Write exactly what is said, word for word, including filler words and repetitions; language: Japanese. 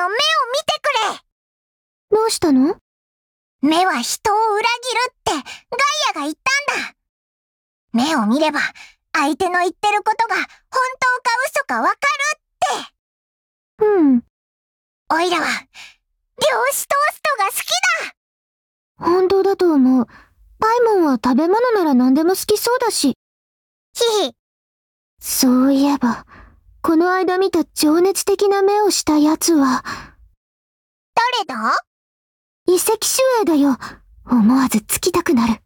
の目を見てくれ。 どうしたの？ 目は人を裏切るってガイアが言ったんだ。目を見れば相手の言ってることが本当か嘘かわかるって。 うん。 おいらは量子トーストが好きだ。 本当だと思う。パイモンは食べ物なら何でも好きそうだし。 ひひ。 そういえば、この間見た情熱的な目をしたやつは。 誰だ？ 遺跡守衛だよ。思わずつきたくなる。